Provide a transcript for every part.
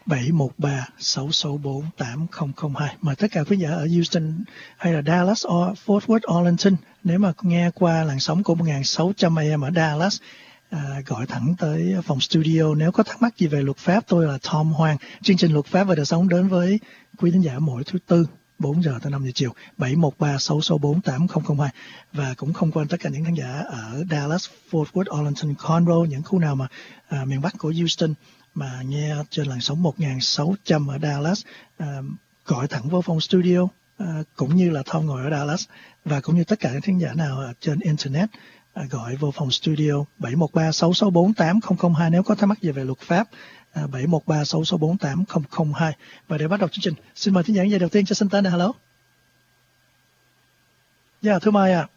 713-664-8002. Mời tất cả quý giả ở Houston hay là Dallas or Fort Worth, Arlington, nếu mà nghe qua làn sóng của 1600 AM ở Dallas, gọi thẳng tới phòng studio. Nếu có thắc mắc gì về luật pháp, tôi là Tom Hoàng. Chương trình Luật pháp và đời sống đến với quý thính giả mỗi thứ Tư 4 giờ tới 5 giờ chiều. 713-664-8002. Và cũng không quên tất cả những khán giả ở Dallas, Fort Worth, Arlington, Conroe, những khu nào mà miền Bắc của Houston mà nghe trên làn sóng 1600 ở Dallas, gọi thẳng vô phòng studio, cũng như là Tom ngồi ở Dallas, và cũng như tất cả những khán giả nào ở trên Internet, gọi vô phòng studio 713-664-8002 nếu có thắc mắc gì về luật pháp. 713-664-8002. Và để bắt đầu chương trình, xin mời thính giả đầu tiên cho xin tên. Hello. Dạ, thưa mời ạ.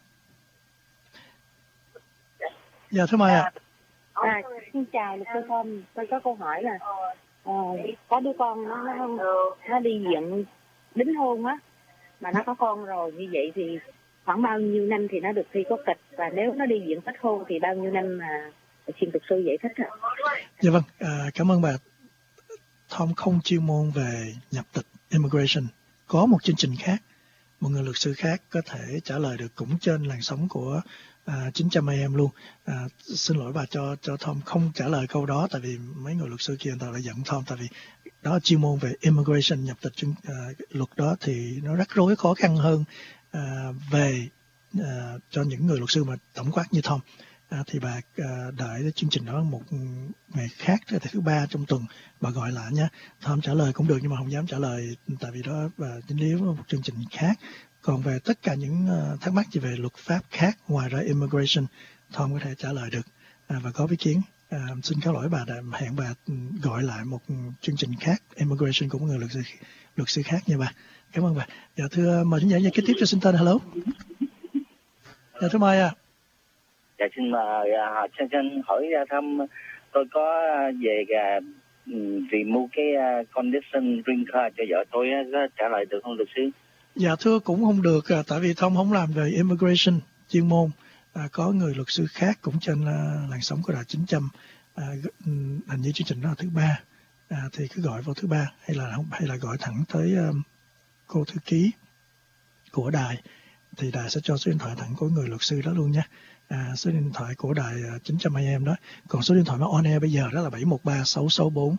Dạ, thưa mời ạ. Xin chào luật sư Tom, tôi có câu hỏi là có đứa con nó đi viện đính hôn á, mà nó có con rồi, như vậy thì khoảng bao nhiêu năm thì nó được thi có kịch, và nếu nó đi viện kết hôn thì bao nhiêu năm mà xin luật sư giải thích ạ? Dạ vâng, cảm ơn bà. Tom không chuyên môn về nhập tịch immigration. Có một chương trình khác, một người luật sư khác có thể trả lời được cũng trên làn sóng của 900 AM luôn. Xin lỗi bà cho Tom không trả lời câu đó, tại vì mấy người luật sư kia người ta lại giận Tom, tại vì đó là chuyên môn về immigration, nhập tịch luật đó thì nó rắc rối khó khăn hơn về cho những người luật sư mà tổng quát như Tom. Thì bà đợi chương trình đó một ngày khác, thứ ba trong tuần bà gọi lại nha. Tom trả lời cũng được nhưng mà không dám trả lời tại vì đó bà dính líu với một chương trình khác. Còn về tất cả những thắc mắc gì về luật pháp khác ngoài ra immigration, Tom có thể trả lời được. Và có ý kiến, xin cáo lỗi bà, đã hẹn bà gọi lại một chương trình khác immigration của một người luật sư khác nha bà. Cảm ơn bà. Dạ thưa, mời chúng ta kế tiếp cho xin tên. Hello. Dạ thưa mời ạ. Dạ xin mời xin hỏi thăm, tôi có về remove cái condition green card cho vợ tôi, có trả lời được không luật sư? Dạ thưa, cũng không được, tại vì Tom không làm về immigration chuyên môn. Có người luật sư khác cũng trên làn sóng của đài 900. Hình như chương trình đó là thứ ba, thì cứ gọi vào thứ ba hay là gọi thẳng tới cô thư ký của đài, thì đài sẽ cho số điện thoại thẳng của người luật sư đó luôn nha. Số điện thoại của đài 900 AM đó. Còn số điện thoại mà on air bây giờ đó là 713-664-8002,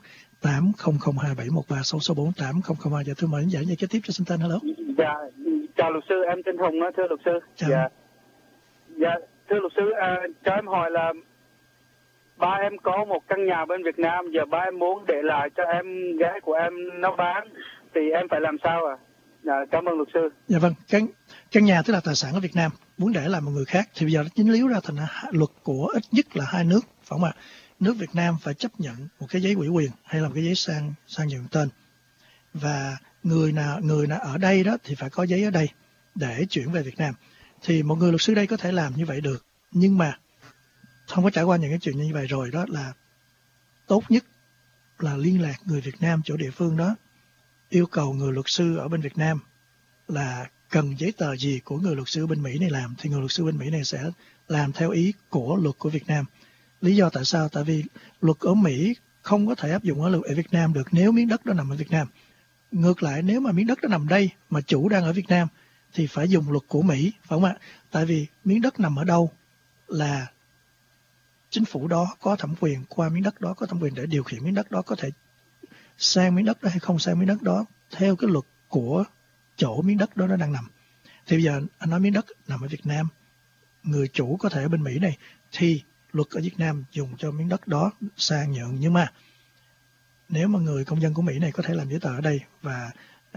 713-664-8002. Dạ thưa mời những giải kế tiếp cho xin tên. Hello. Dạ, chào luật sư, em tên Hùng đó, thưa luật sư. Chào. Dạ, thưa luật sư, cho em hỏi là ba em có một căn nhà bên Việt Nam, giờ ba em muốn để lại cho em gái của em nó bán, thì em phải làm sao ạ? Dạ, cảm ơn luật sư. Dạ vâng, căn nhà tức là tài sản ở Việt Nam, muốn để lại một người khác thì bây giờ nó dính líu ra thành luật của ít nhất là hai nước, phải không ạ? Nước Việt Nam phải chấp nhận một cái giấy ủy quyền hay là một cái giấy sang nhượng tên, và người nào ở đây đó thì phải có giấy ở đây để chuyển về Việt Nam. Thì một người luật sư đây có thể làm như vậy được, nhưng mà không có trải qua những cái chuyện như vậy rồi, đó là tốt nhất là liên lạc người Việt Nam chỗ địa phương đó, yêu cầu người luật sư ở bên Việt Nam là cần giấy tờ gì của người luật sư ở bên Mỹ này làm, thì người luật sư bên Mỹ này sẽ làm theo ý của luật của Việt Nam. Lý do tại sao? Tại vì luật ở Mỹ không có thể áp dụng ở Việt Nam được nếu miếng đất đó nằm ở Việt Nam. Ngược lại, nếu mà miếng đất đó nằm đây mà chủ đang ở Việt Nam thì phải dùng luật của Mỹ, phải không ạ? Tại vì miếng đất nằm ở đâu là chính phủ đó có thẩm quyền, qua miếng đất đó có thẩm quyền để điều khiển miếng đất đó, có thể sang miếng đất đó hay không sang miếng đất đó theo cái luật của chỗ miếng đất đó nó đang nằm. Thì bây giờ anh nói miếng đất nằm ở Việt Nam, người chủ có thể ở bên Mỹ này, thì luật ở Việt Nam dùng cho miếng đất đó sang nhượng. Nhưng mà nếu mà người công dân của Mỹ này có thể làm giấy tờ ở đây và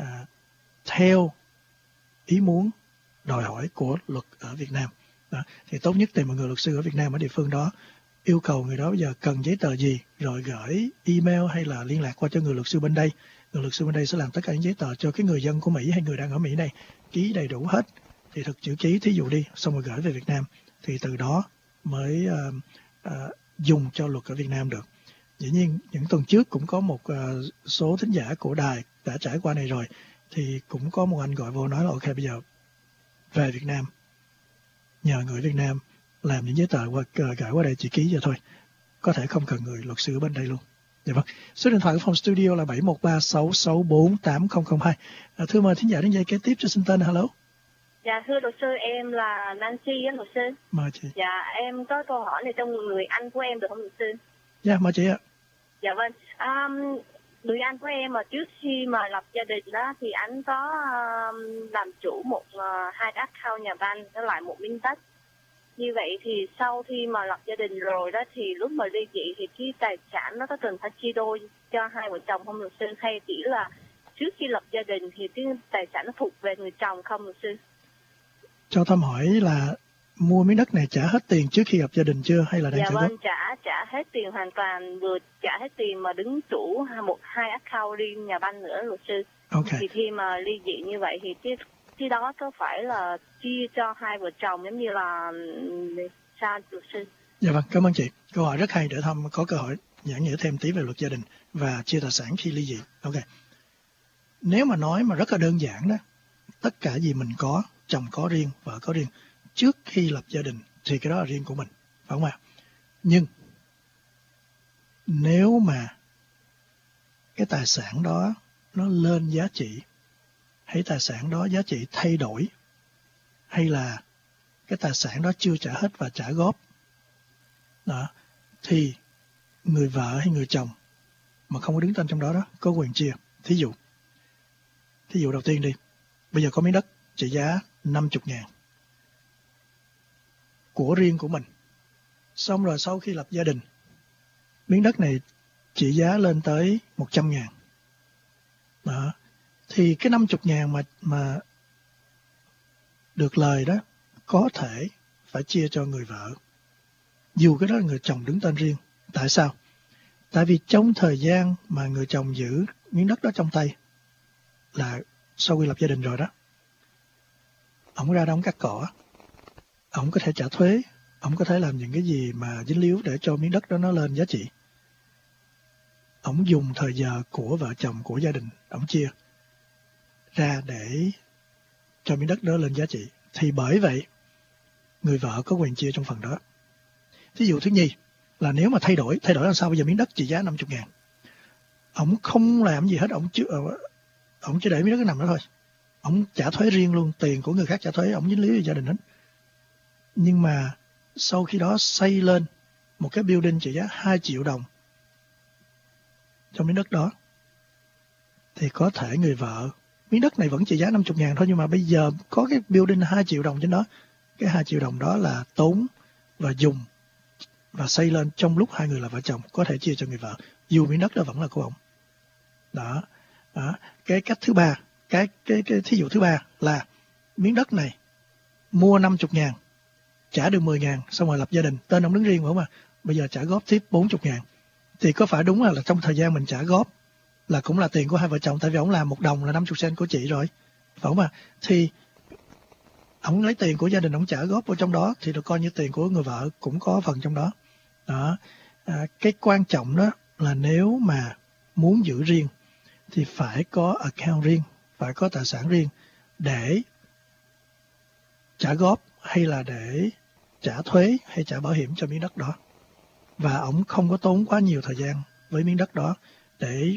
theo ý muốn đòi hỏi của luật ở Việt Nam đó, thì tốt nhất tìm một người luật sư ở Việt Nam ở địa phương đó, yêu cầu người đó bây giờ cần giấy tờ gì, rồi gửi email hay là liên lạc qua cho người luật sư bên đây. Người luật sư bên đây sẽ làm tất cả những giấy tờ cho cái người dân của Mỹ hay người đang ở Mỹ này ký đầy đủ hết, thì thực chữ ký thí dụ đi, xong rồi gửi về Việt Nam, thì từ đó mới dùng cho luật ở Việt Nam được. Dĩ nhiên những tuần trước cũng có một số thính giả của đài đã trải qua này rồi, thì cũng có một anh gọi vô nói là ok, bây giờ về Việt Nam nhờ người Việt Nam làm những giấy tờ gửi qua đây chỉ ký cho thôi, có thể không cần người luật sư ở bên đây luôn. Dạ vâng. Số điện thoại của phòng studio là 713-664-8002. Thưa mời thính giả đến giây kế tiếp cho xin tên. Hello. Dạ thưa luật sư, em là Nancy á luật sư. Mời chị. Dạ em có câu hỏi này trong người anh của em được không luật sư? Dạ mời chị ạ. Dạ vâng. Người anh của em mà trước khi mà lập gia đình đó thì anh có làm chủ hai account nhà banh với lại một miếng đất. Như vậy thì sau khi mà lập gia đình rồi đó thì lúc mà ly dị thì cái tài sản nó có cần phải chia đôi cho hai vợ chồng không luật sư, hay chỉ là trước khi lập gia đình thì cái tài sản nó thuộc về người chồng không luật sư? Cho Thâm hỏi là mua miếng đất này trả hết tiền trước khi lập gia đình chưa hay là đang trả vâng, góp? trả hết tiền hoàn toàn, vừa trả hết tiền mà đứng chủ hai account riêng nhà banh nữa luật sư. Okay. Thì khi mà ly dị như vậy thì cái đó có phải là chia cho hai vợ chồng giống như là sao luật sư? Dạ vâng, cảm ơn chị. Câu hỏi rất hay để Thâm có cơ hội giảng giải thêm tí về luật gia đình và chia tài sản khi ly dị. Ok. Nếu mà nói mà rất là đơn giản đó, tất cả gì mình có, chồng có riêng, vợ có riêng, trước khi lập gia đình thì cái đó là riêng của mình, phải không ạ? Nhưng nếu mà cái tài sản đó nó lên giá trị, hay tài sản đó giá trị thay đổi, hay là cái tài sản đó chưa trả hết và trả góp đó, thì người vợ hay người chồng mà không có đứng tên trong đó có quyền chia. Thí dụ đầu tiên đi, bây giờ có miếng đất trị giá 50.000 của riêng của mình, xong rồi sau khi lập gia đình miếng đất này trị giá lên tới 100.000 đó, thì cái 50.000 mà được lời đó có thể phải chia cho người vợ, dù cái đó là người chồng đứng tên riêng. Tại sao? Tại vì trong thời gian mà người chồng giữ miếng đất đó trong tay là sau khi lập gia đình rồi đó, ổng ra đó ổng cắt cỏ, ổng có thể trả thuế, ổng có thể làm những cái gì mà dính líu để cho miếng đất đó nó lên giá trị. Ổng dùng thời giờ của vợ chồng, của gia đình, ổng chia ra để cho miếng đất đó lên giá trị. Thì bởi vậy, người vợ có quyền chia trong phần đó. Thí dụ thứ nhì là nếu mà thay đổi làm sao? Bây giờ miếng đất trị giá 50.000, ổng không làm gì hết, ổng chỉ để miếng đất nó nằm đó thôi. Ổng trả thuế riêng luôn, tiền của người khác trả thuế, ổng dính líu với gia đình hết. Nhưng mà sau khi đó xây lên một cái building trị giá 2 triệu đồng trong miếng đất đó, thì có thể người vợ, miếng đất này vẫn trị giá 50.000 thôi, nhưng mà bây giờ có cái building 2 triệu đồng trên đó. Cái 2 triệu đồng đó là tốn và dùng và xây lên trong lúc hai người là vợ chồng, có thể chia cho người vợ, dù miếng đất đó vẫn là của ông. Đó. Cái cách thứ ba, cái thí dụ thứ ba là miếng đất này mua 50.000, trả được 10.000, xong rồi lập gia đình, tên ông đứng riêng phải không ạ? Bây giờ trả góp tiếp 40.000. Thì có phải đúng là trong thời gian mình trả góp là cũng là tiền của hai vợ chồng, tại vì ông làm 1 đồng là 50 cent của chị rồi, phải không ạ? Thì ông lấy tiền của gia đình ông trả góp vào trong đó thì được coi như tiền của người vợ cũng có phần trong đó. Đó. Cái quan trọng đó là nếu mà muốn giữ riêng thì phải có account riêng, phải có tài sản riêng để trả góp hay là để trả thuế hay trả bảo hiểm cho miếng đất đó. Và ông không có tốn quá nhiều thời gian với miếng đất đó để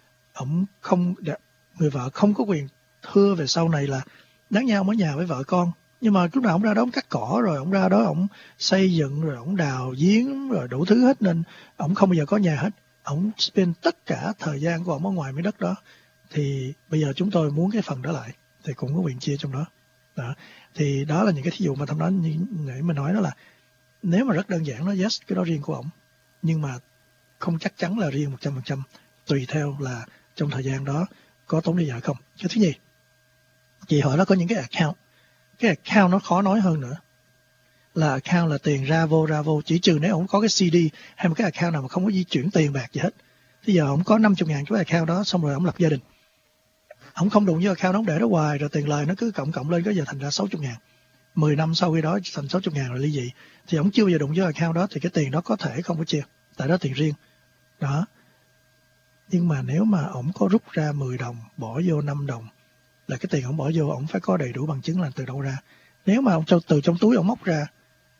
người vợ không có quyền thưa về sau này là đáng nhau ở nhà với vợ con. Nhưng mà lúc nào ông ra đó ông cắt cỏ, rồi ông ra đó ông xây dựng, rồi ông đào giếng, rồi đủ thứ hết, nên ông không bao giờ có nhà hết. Ông spend tất cả thời gian của ông ở ngoài miếng đất đó. Thì bây giờ chúng tôi muốn cái phần đó lại thì cũng có quyền chia trong đó. Đó. Thì đó là những cái thí dụ mà Thâm nói, như nãy mình nói đó, là nếu mà rất đơn giản nó yes, cái đó riêng của ông, nhưng mà không chắc chắn là riêng 100%, tùy theo là trong thời gian đó có tốn đi hay không. Cái thứ nhì, chị hỏi nó có những cái account nó khó nói hơn nữa, là account là tiền ra vô, chỉ trừ nếu ông có cái CD hay một cái account nào mà không có di chuyển tiền bạc gì hết. Bây giờ ông có 50.000 cái account đó, xong rồi ông lập gia đình, ông không đụng với account, ông để đó hoài, rồi tiền lời nó cứ cộng lên, có giờ thành ra 60.000. 10 năm sau khi đó thành 60.000 rồi ly dị, thì ông chưa bao giờ đụng với account đó, thì cái tiền đó có thể không có chia, tại đó tiền riêng đó. Nhưng mà nếu mà ông có rút ra 10 đồng bỏ vô 5 đồng là cái tiền ông bỏ vô, ông phải có đầy đủ bằng chứng là từ đâu ra. Nếu mà ông từ trong túi ông móc ra thì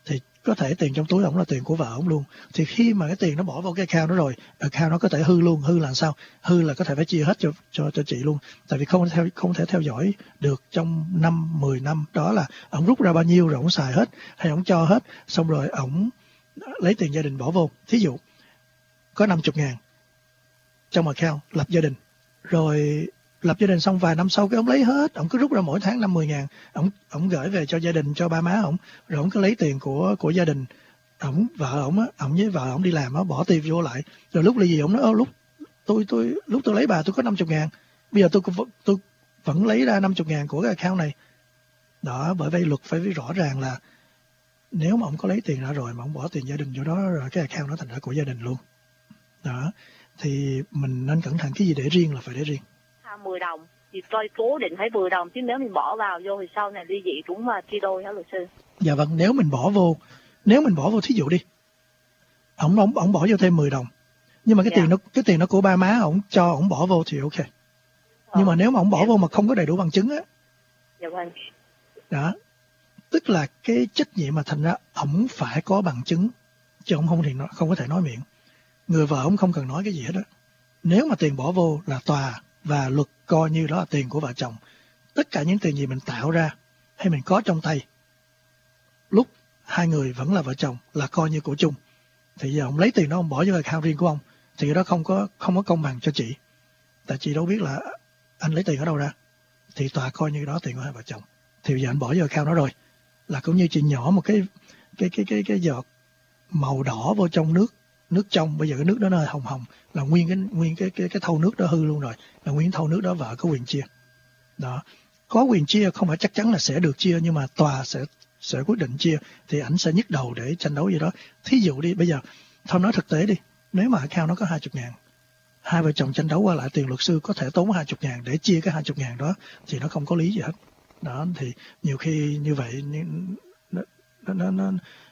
có thể tiền trong túi ổng là tiền của vợ ổng luôn. Thì khi mà cái tiền nó bỏ vào cái account đó rồi, account nó có thể hư luôn. Hư là sao? Hư là có thể phải chia hết cho chị luôn. Tại vì không thể theo dõi được trong 5-10 năm đó là ổng rút ra bao nhiêu rồi ổng xài hết hay ổng cho hết, xong rồi ổng lấy tiền gia đình bỏ vô. Thí dụ có 50.000 trong account lập gia đình, rồi lập gia đình xong vài năm sau cái ông lấy hết, ông cứ rút ra mỗi tháng 50.000, ông gửi về cho gia đình, cho ba má ông, rồi ông cứ lấy tiền của gia đình, vợ ông với vợ ông đi làm á, bỏ tiền vô lại, rồi lúc ly dị ông nói lúc tôi lấy bà tôi có 50.000, bây giờ tôi vẫn lấy ra 50.000 của cái account này. Đó, bởi vậy luật phải rõ ràng là nếu mà ông có lấy tiền ra rồi mà ông bỏ tiền gia đình vô đó, rồi cái account nó thành ra của gia đình luôn. Đó, thì mình nên cẩn thận, cái gì để riêng là phải để riêng. 10 đồng thì tôi cố định phải 10 đồng, chứ nếu mình bỏ vào vô thì sau này ly dị cũng mà chia đôi hả luật sư? Dạ vâng, nếu mình bỏ vô thí dụ đi, ổng bỏ vô thêm 10 đồng, nhưng mà cái tiền nó của ba má ổng cho ổng bỏ vô thì ok. Nhưng mà nếu mà ổng bỏ vô mà không có đầy đủ bằng chứng á, dạ vâng, đó, tức là cái trách nhiệm mà thành ra ổng phải có bằng chứng, chứ ổng không có thể nói miệng. Người vợ ổng không cần nói cái gì hết á. Nếu mà tiền bỏ vô là tòa và luật coi như đó là tiền của vợ chồng. Tất cả những tiền gì mình tạo ra hay mình có trong tay lúc hai người vẫn là vợ chồng là coi như của chung. Thì giờ ông lấy tiền đó ông bỏ vô account riêng của ông, thì cái đó không có công bằng cho chị. Tại chị đâu biết là anh lấy tiền ở đâu ra. Thì tòa coi như đó tiền của hai vợ chồng. Thì giờ anh bỏ vô account đó rồi, là cũng như chị nhỏ một cái giọt màu đỏ vô trong nước trong, bây giờ cái nước đó nó hồng hồng, là nguyên cái thau nước đó hư luôn rồi, là nguyên thau nước đó vợ có quyền chia. Đó, có quyền chia không phải chắc chắn là sẽ được chia, nhưng mà tòa sẽ quyết định chia, thì ảnh sẽ nhức đầu để tranh đấu gì đó. Thí dụ đi, bây giờ thôi nói thực tế đi, nếu mà account nó có 20.000, hai vợ chồng tranh đấu qua lại tiền luật sư có thể tốn 20.000 để chia cái 20.000 đó, thì nó không có lý gì hết. Đó, thì nhiều khi như vậy nó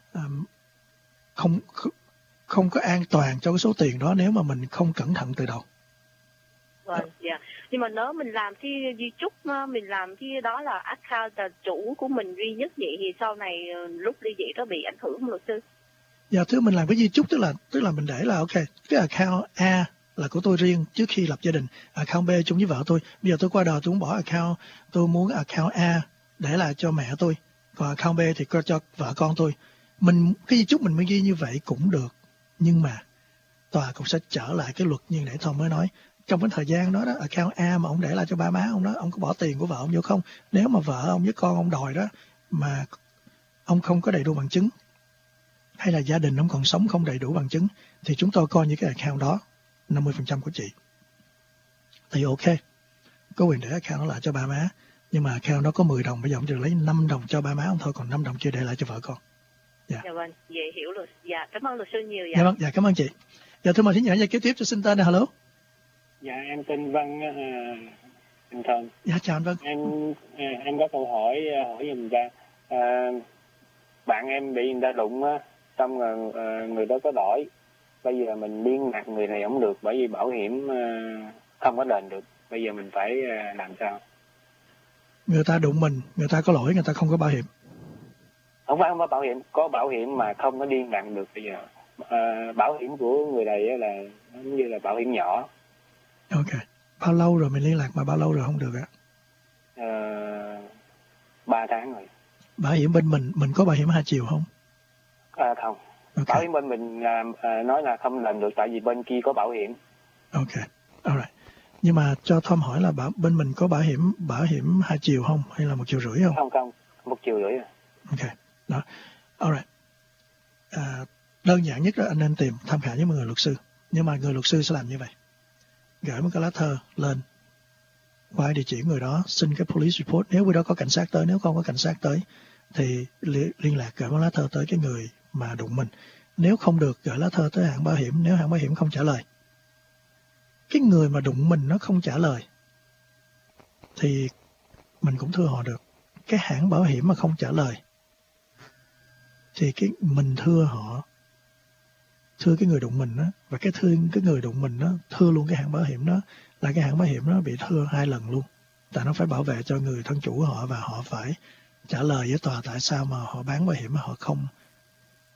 không có an toàn cho cái số tiền đó nếu mà mình không cẩn thận từ đầu. Vâng, dạ. Nhưng mà nếu mình làm cái di chúc, mình làm cái đó là account là chủ của mình duy nhất vậy, thì sau này lúc ly dị có bị ảnh hưởng không luật sư? Dạ, thứ mình làm cái di chúc tức là mình để là ok, cái account A là của tôi riêng trước khi lập gia đình, account B chung với vợ tôi. Bây giờ tôi qua đời tôi muốn bỏ account, tôi muốn account A để lại cho mẹ tôi, còn account B thì cho vợ con tôi. Cái di chúc mình mới ghi như vậy cũng được, nhưng mà tòa cũng sẽ trở lại cái luật như nãy Tom mới nói. Trong cái thời gian đó, account A mà ông để lại cho ba má ông đó, ông có bỏ tiền của vợ ông vô không? Nếu mà vợ ông với con ông đòi đó mà ông không có đầy đủ bằng chứng, hay là gia đình ông còn sống không đầy đủ bằng chứng, thì chúng tôi coi như cái account đó 50% của chị. Thì ok, có quyền để account nó lại cho ba má, nhưng mà account đó có 10 đồng, bây giờ ông chỉ lấy 5 đồng cho ba má ông thôi, còn 5 đồng chưa để lại cho vợ con. Dạ vâng, dễ hiểu luật. Dạ, cảm ơn luật sư nhiều. Dạ vâng, dạ cảm ơn chị. Dạ thưa mời thính giả kế tiếp cho xin tên. Hello. Dạ em tên Văn, anh Thơm. Dạ chào anh Văn. Em có câu hỏi giùm ra. Bạn em bị người ta đụng á, xong rồi người đó có đổi. Bây giờ mình liên lạc người này không được, bởi vì bảo hiểm không có đền được. Bây giờ mình phải làm sao? Người ta đụng mình, người ta có lỗi, người ta không có bảo hiểm. Không có bảo hiểm, có bảo hiểm mà không có liên lạc được. Bây giờ bảo hiểm của người này là như là bảo hiểm nhỏ. Ok. Bao lâu rồi mình liên lạc mà bao lâu rồi không được ạ? 3 tháng rồi. Bảo hiểm bên mình có bảo hiểm hai chiều không? Không. Okay. Bảo hiểm bên mình nói là không làm được, tại vì bên kia có bảo hiểm. Ok. Alright. Nhưng mà cho Tom hỏi là bên mình có bảo hiểm hai chiều không? Hay là 1,5 triệu không? Không. 1,5 triệu. Ok. Đó. Alright. Đơn giản nhất là anh nên tham khảo với một người luật sư. Nhưng mà người luật sư sẽ làm như vậy. Gửi một cái lá thơ lên qua địa chỉ người đó, xin cái police report. Nếu người đó có cảnh sát tới, nếu không có cảnh sát tới thì liên lạc gửi một lá thơ tới cái người mà đụng mình. Nếu không được, gửi lá thơ tới hãng bảo hiểm. Nếu hãng bảo hiểm không trả lời, cái người mà đụng mình nó không trả lời, thì mình cũng thưa họ được. Cái hãng bảo hiểm mà không trả lời thì mình thưa họ, thưa cái người đụng mình đó, và cái người đụng mình đó thưa luôn cái hãng bảo hiểm đó, là cái hãng bảo hiểm đó bị thưa 2 lần luôn. Tại nó phải bảo vệ cho người thân chủ của họ, và họ phải trả lời với tòa tại sao mà họ bán bảo hiểm mà họ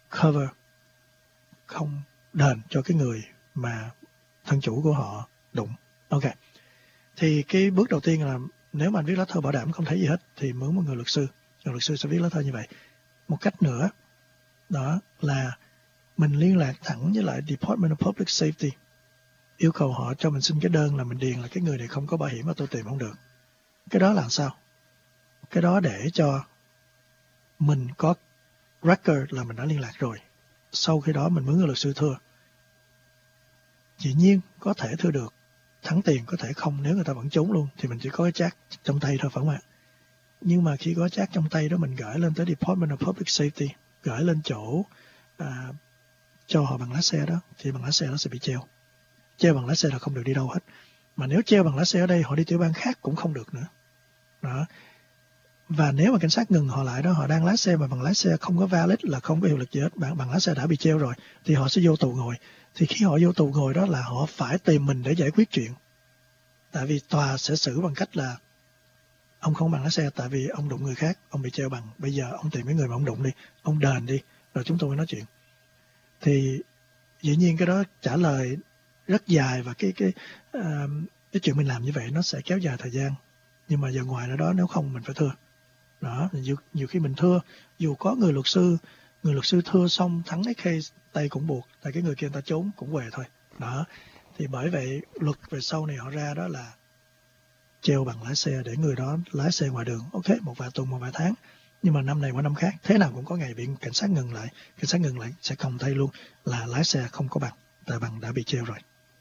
cover, không đền cho cái người mà thân chủ của họ đụng. Ok. Thì cái bước đầu tiên là nếu mà anh viết lá thư bảo đảm không thấy gì hết thì mướn một người luật sư. Rồi luật sư sẽ viết lá thư như vậy. Một cách nữa đó là mình liên lạc thẳng với lại Department of Public Safety, yêu cầu họ cho mình xin cái đơn là mình điền là cái người này không có bảo hiểm mà tôi tìm không được. Cái đó là sao? Cái đó để cho mình có record là mình đã liên lạc rồi. Sau khi đó mình mướn người luật sư thưa. Dĩ nhiên có thể thưa được, thắng tiền có thể không, nếu người ta vẫn trốn luôn thì mình chỉ có cái check trong tay thôi, phải không ạ? Nhưng mà khi có check trong tay đó mình gửi lên tới Department of Public Safety, gửi lên chỗ cho họ bằng lái xe đó, thì bằng lái xe nó sẽ bị treo. Treo bằng lái xe là không được đi đâu hết. Mà nếu treo bằng lái xe ở đây, họ đi tiểu bang khác cũng không được nữa. Đó. Và nếu mà cảnh sát ngừng họ lại đó, họ đang lái xe mà bằng lái xe không có valid, là không có hiệu lực gì hết, bằng lái xe đã bị treo rồi, thì họ sẽ vô tù ngồi. Thì khi họ vô tù ngồi đó là họ phải tìm mình để giải quyết chuyện. Tại vì tòa sẽ xử bằng cách là ông không bằng lái xe tại vì ông đụng người khác, ông bị treo bằng. Bây giờ ông tìm cái người mà ông đụng đi, ông đền đi, rồi chúng tôi mới nói chuyện. Thì dĩ nhiên cái đó trả lời rất dài, và cái chuyện mình làm như vậy nó sẽ kéo dài thời gian. Nhưng mà giờ ngoài đó nếu không mình phải thưa. Đó, nhiều khi mình thưa, dù có người luật sư thưa xong thắng cái case, tay cũng buộc, tại cái người kia người ta trốn cũng về thôi. Đó, thì bởi vậy luật về sau này họ ra đó là treo bằng lái xe để người đó lái xe ngoài đường. Ok, một vài tuần, một vài tháng. Nhưng mà năm này qua năm khác, thế nào cũng có ngày bị cảnh sát ngừng lại. Cảnh sát ngừng lại sẽ còng tay luôn là lái xe không có bằng, tại bằng đã bị treo rồi.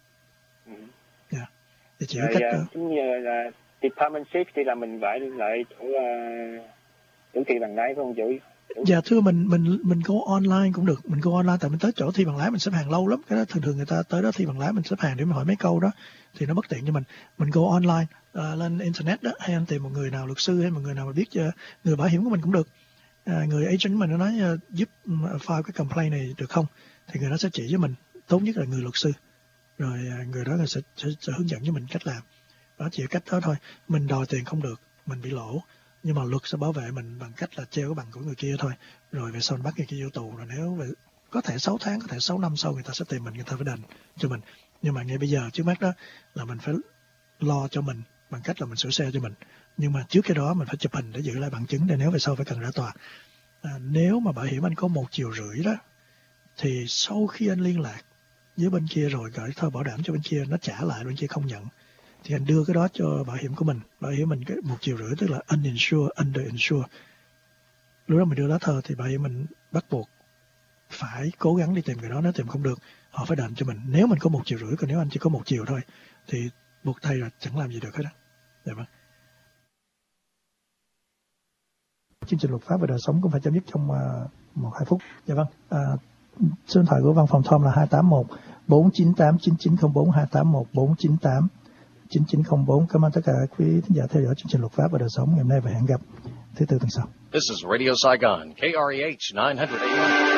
Yeah. Thì chỉ có cách đó. Giống như là Department Safety là mình phải lại chỗ thi bằng lái phải không chủ? Dạ thưa, mình go online cũng được, mình go online, tại mình tới chỗ thi bằng lái mình xếp hàng lâu lắm. Cái đó thường người ta tới đó thi bằng lái mình xếp hàng để mình hỏi mấy câu đó thì nó bất tiện cho mình go online lên internet đó, hay anh tìm một người nào luật sư hay một người nào mà biết người bảo hiểm của mình cũng được. Người agent mình nó nói giúp file cái complaint này được không, thì người đó sẽ chỉ với mình, tốt nhất là người luật sư, rồi người đó sẽ hướng dẫn cho mình cách làm. Đó, chỉ cách đó thôi. Mình đòi tiền không được, mình bị lỗ, nhưng mà luật sẽ bảo vệ mình bằng cách là treo cái bằng của người kia thôi. Rồi về sau bắt người kia vô tù, rồi nếu có thể 6 tháng, có thể 6 năm sau người ta sẽ tìm mình, người ta phải đền cho mình. Nhưng mà ngay bây giờ trước mắt đó là mình phải lo cho mình bằng cách là mình sửa xe cho mình. Nhưng mà trước cái đó mình phải chụp hình để giữ lại bằng chứng, để nếu về sau phải cần ra tòa. Nếu mà bảo hiểm anh có 1,5 triệu đó, thì sau khi anh liên lạc với bên kia rồi gửi thơ bảo đảm cho bên kia, nó trả lại, bên kia không nhận, thì anh đưa cái đó cho bảo hiểm của mình. Bảo hiểm mình cái 1,5 triệu tức là uninsured, underinsured. Lúc đó mình đưa lá thơ thì bảo hiểm mình bắt buộc phải cố gắng đi tìm người đó. Nếu tìm không được, họ phải đền cho mình. Nếu mình có 1,5 triệu, còn nếu anh chỉ có 1 triệu thôi thì buộc thay là chẳng làm gì được hết á. Dạ vâng. Chương trình luật pháp về đời sống cũng phải chấm dứt trong 1-2 phút. Dạ vâng. Số điện thoại của văn phòng Tom là 281 498 9904, 281 498 9904. Cảm ơn tất cả quý thính giả theo dõi chương trình luật pháp và đời sống ngày hôm nay, và hẹn gặp thứ Tư tuần sau. This is Radio Saigon, KREH 900 AM.